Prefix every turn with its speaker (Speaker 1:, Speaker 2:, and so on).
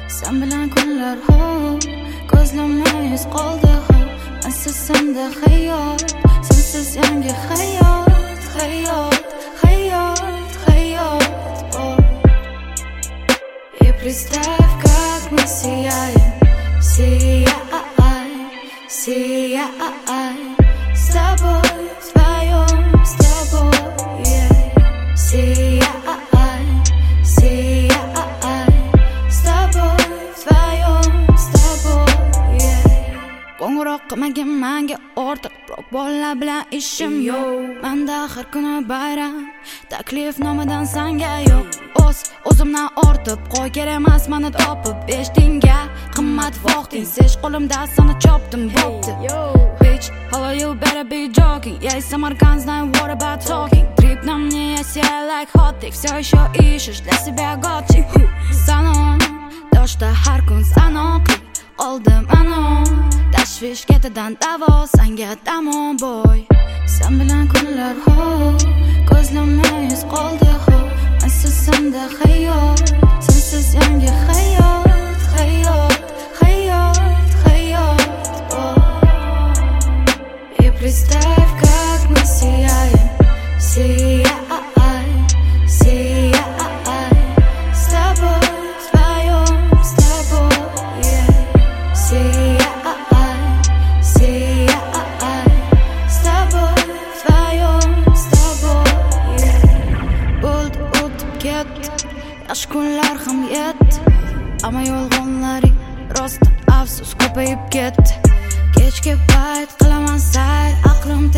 Speaker 1: Sen bilan kunlar hop, ko'zlamay yuz qoldi hop. Sensiz senda hayot, sensiz yangi hayot, hayot, hayot, hayot. Oh. И представь, как мы сияем, сияй, сияй, с тобой вдвоем, с тобой, yeah. Сияй, сияй, с тобой вдвоем, с тобой, yeah. Qo'ng'iroq qilmagin menga ortiq, biroq bolalar bilan ishim yo'q. Menda har kuni bayram, taklifnomadan senga yo'q. O'zimdan ortib qo'y, kerak emas meni topib. 5 tinga qimmat vaqting, sesh qo'limda seni chopdim, bo'pti. Bitch, how you better be joking. Я из Самарканд, знаю what about talking. Трип на мне, я себя like hot. Ты все еще ищешь для себя готчик. Саном, то что har kun sanoqli oldim ano. Tashvish ketidan davo, senga tamom boy. Sen bilan kunlar hop, ko'zlamay yuz qoldi hop. Sensiz senda hayot, sensiz yangi hayot, hayot, hayot, hayot. Oh. И представь, как мы сияем, сияй, сияй, с тобой вдвоем, с тобой, yeah. Сияй, сияй, с тобой вдвоем, с тобой, yeah. Bo'ldi o'tib ketdi, yaxshi kunlar ham yetdi, ammo yolg'onlaring rostdan afsus ko'payib ketdi. Kechki payt qilaman sayr, aqlim